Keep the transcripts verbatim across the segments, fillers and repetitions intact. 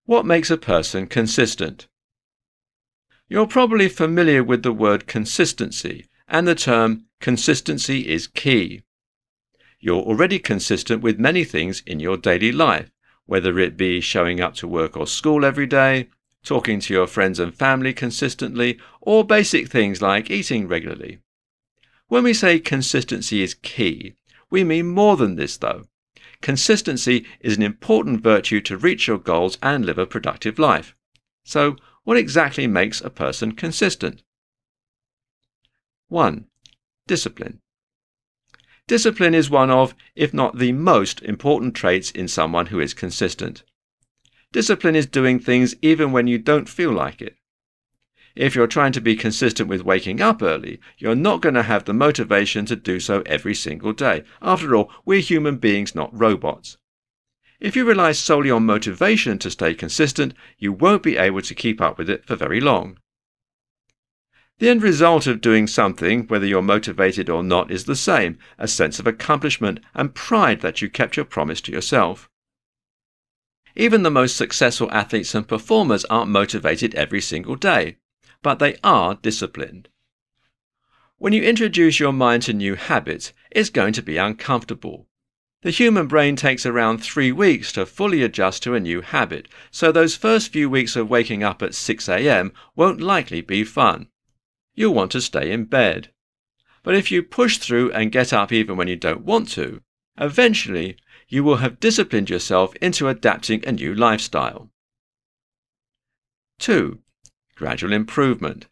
What makes a person consistent? You're probably familiar with the word consistency and the term consistency is key. You're already consistent with many things in your daily life, whether it be showing up to work or school every day, talking to your friends and family consistently, or basic things like eating regularly. When we say consistency is key, we mean more than this though. Consistency is an important virtue to reach your goals and live a productive life. So, what exactly makes a person consistent? one. Discipline. Discipline is one of, if not the most important traits in someone who is consistent. Discipline is doing things even when you don't feel like it. If you're trying to be consistent with waking up early, you're not going to have the motivation to do so every single day. After all, we're human beings, not robots. If you rely solely on motivation to stay consistent, you won't be able to keep up with it for very long. The end result of doing something, whether you're motivated or not, is the same, a sense of accomplishment and pride that you kept your promise to yourself. Even the most successful athletes and performers aren't motivated every single day, but they are disciplined. When you introduce your mind to new habits, it's going to be uncomfortable. The human brain takes around three weeks to fully adjust to a new habit, so those first few weeks of waking up at six a m won't likely be fun. You'll want to stay in bed. But if you push through and get up even when you don't want to, eventually you will have disciplined yourself into adapting a new lifestyle. two. Gradual improvement.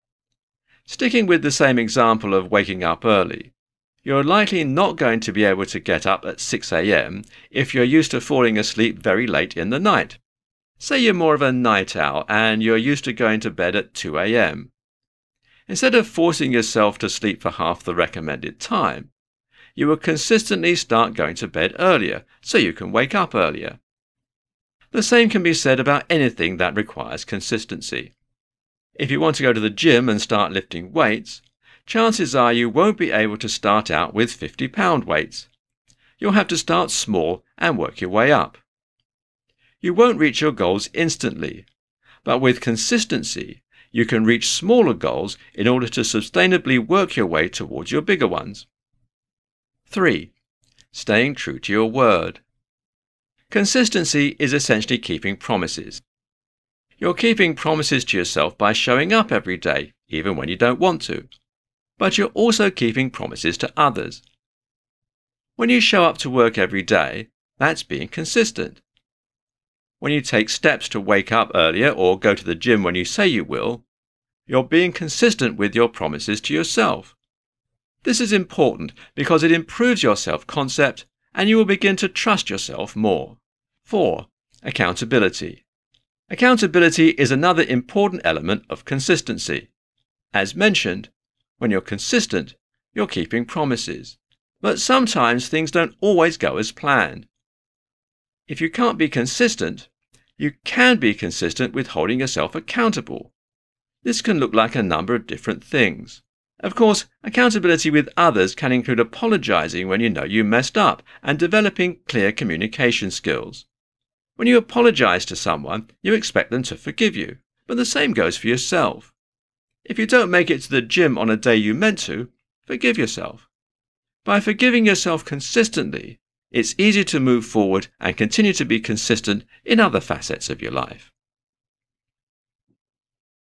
Sticking with the same example of waking up early, you're likely not going to be able to get up at six a m if you're used to falling asleep very late in the night. Say you're more of a night owl and you're used to going to bed at two a m Instead of forcing yourself to sleep for half the recommended time, you will consistently start going to bed earlier so you can wake up earlier. The same can be said about anything that requires consistency. If you want to go to the gym and start lifting weights, chances are you won't be able to start out with fifty pound weights. You'll have to start small and work your way up. You won't reach your goals instantly, but with consistency, you can reach smaller goals in order to sustainably work your way towards your bigger ones. three. Staying true to your word. Consistency is essentially keeping promises. You're keeping promises to yourself by showing up every day, even when you don't want to. But you're also keeping promises to others. When you show up to work every day, that's being consistent. When you take steps to wake up earlier or go to the gym when you say you will, you're being consistent with your promises to yourself. This is important because it improves your self-concept and you will begin to trust yourself more. four. Accountability. Accountability is another important element of consistency. As mentioned, when you're consistent, you're keeping promises. But sometimes things don't always go as planned. If you can't be consistent, you can be consistent with holding yourself accountable. This can look like a number of different things. Of course, accountability with others can include apologizing when you know you messed up and developing clear communication skills. When you apologize to someone, you expect them to forgive you, but the same goes for yourself. If you don't make it to the gym on a day you meant to, forgive yourself. By forgiving yourself consistently, it's easier to move forward and continue to be consistent in other facets of your life.